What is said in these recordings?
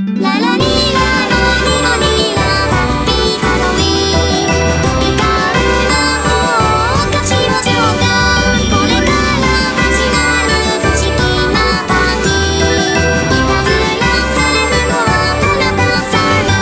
ララリーラロリロリーラハッピーハロウィーン飛び交う魔法お菓子の状態これから始まる不思議なパーティーいたずらされるのはあなたさ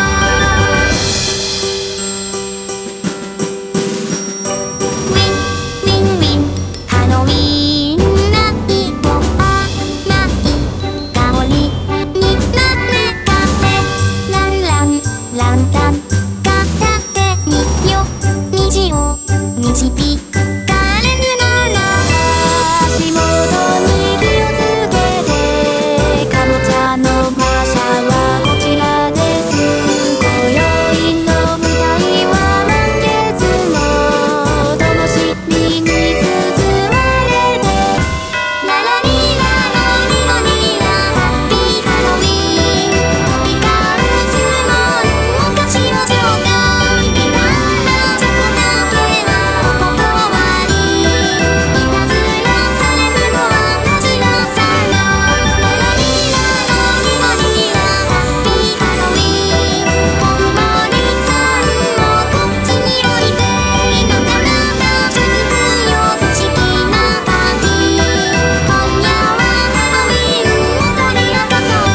ウィンウィンウィンハロウィーンナイト甘い香りになってランランランタン片手によ虹を導かれるなら足元に気をつけてかぼちゃの馬車はこちらです今宵の舞台は満月の灯火に包まれてララリーラロリロリーラハッピーハロウィーン飛び交う注文お菓子の状態ビナなチョコだけはお断りいたずらされるのはこちらさらララリーラロリロリーラハッピーハロウィーンこんもりさんもこっちにおいでまだまだ続くよ不思議なパーティー今夜はハロウィーン踊り明かそう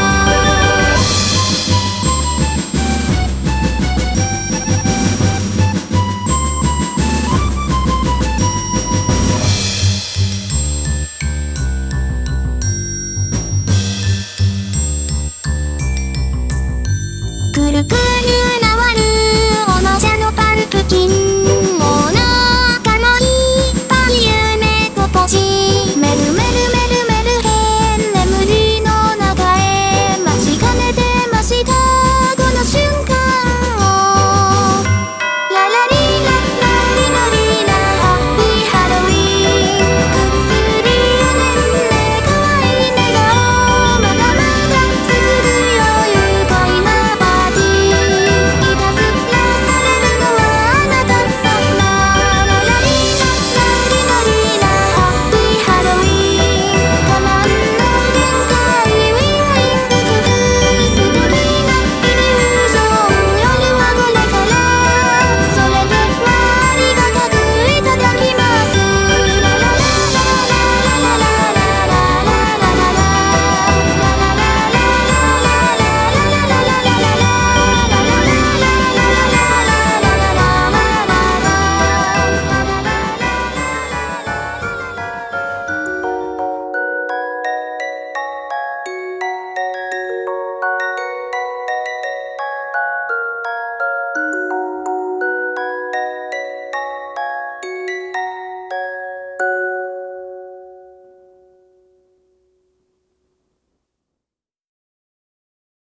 くるくる